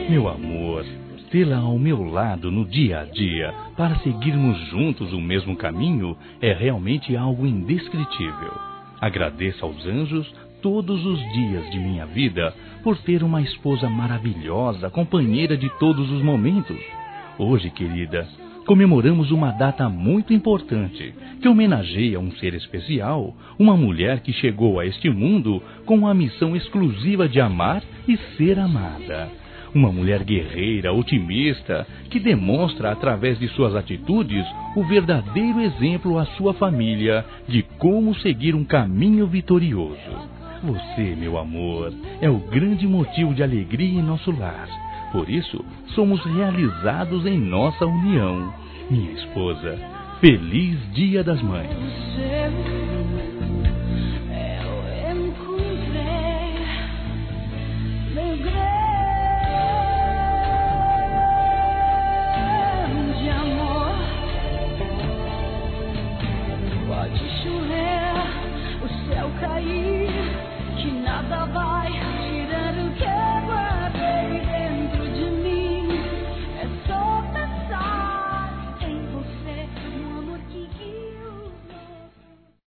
Meu amor, tê-la ao meu lado no dia a dia, para seguirmos juntos o mesmo caminho, é realmente algo indescritível. Agradeço aos anjos todos os dias de minha vida por ter uma esposa maravilhosa, companheira de todos os momentos. Hoje, querida, comemoramos uma data muito importante, que homenageia um ser especial, uma mulher que chegou a este mundo com a missão exclusiva de amar e ser amada. Uma mulher guerreira, otimista, que demonstra através de suas atitudes o verdadeiro exemplo à sua família de como seguir um caminho vitorioso. Você, meu amor, é o grande motivo de alegria em nosso lar. Por isso, somos realizados em nossa união. Minha esposa, feliz Dia das Mães.